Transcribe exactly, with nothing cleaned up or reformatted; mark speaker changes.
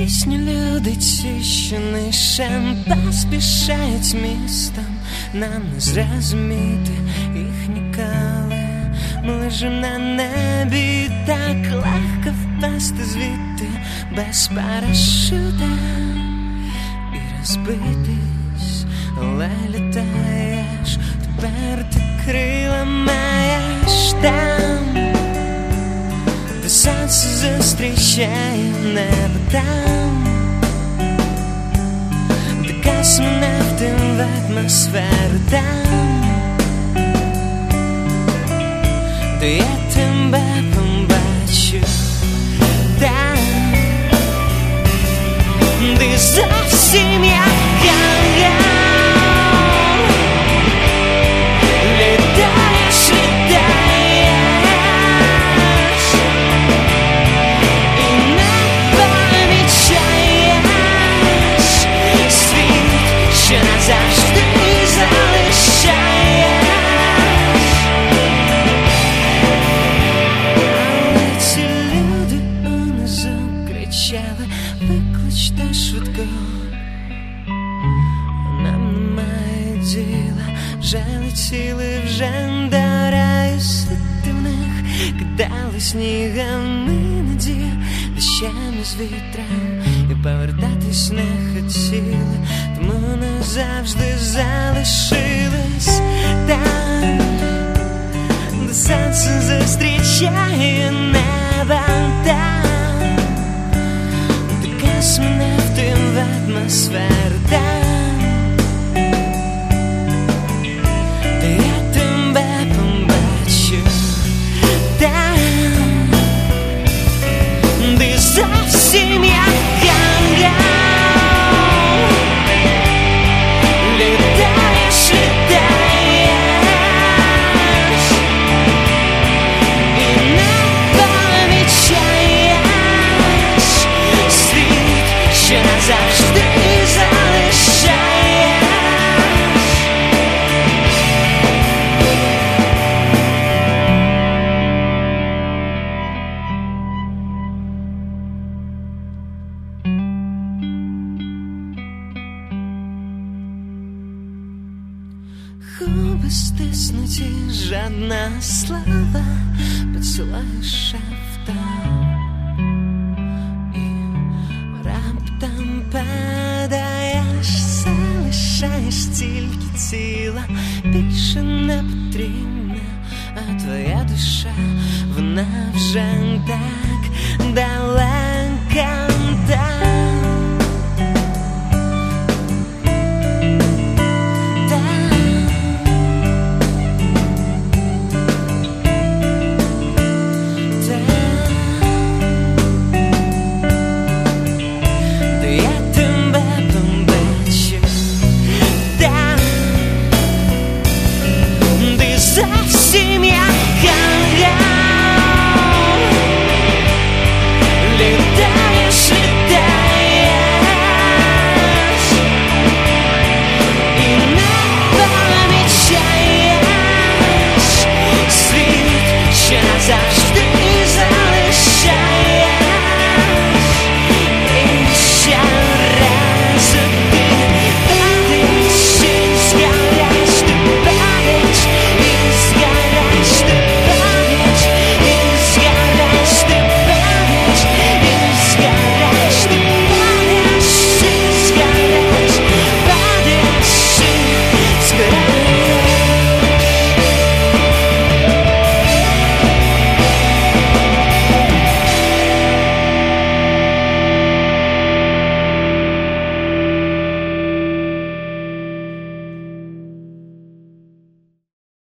Speaker 1: Пісню люди ті, що нишем поспішають містом, нам не зрозуміти їх ніколи. Ми лежим на небі, так легко впасти звідти без парашута і розбитись, але літаєш, тепер ти крила маєш там, де сонце зустрічає небо там, де космонавти в атмосферу там, де я тебе побачу там, де зовсім як я літаєш, літаєш і не помічаєш світ, що назавжди залишаєш. Викличте швидко, нам немає діла, вже летіли, вже до раю світи в них, кидали снігом іноді, дощами з вітром, і повертатись не хотіли, тому назавжди залишились там, де сонце зустрічає небо там, космонавти в атмосферу там, де я тебе побачу там, де зовсім як я літаєш, літаєш і не помічаєш світ, що назавжди залишаєш. Губи стиснуті, жадна слава, поцілуєш автом і раптом падаєш, залишаєш тільки тіло, більше не потрібна, а твоя душа, вона вже так далеко.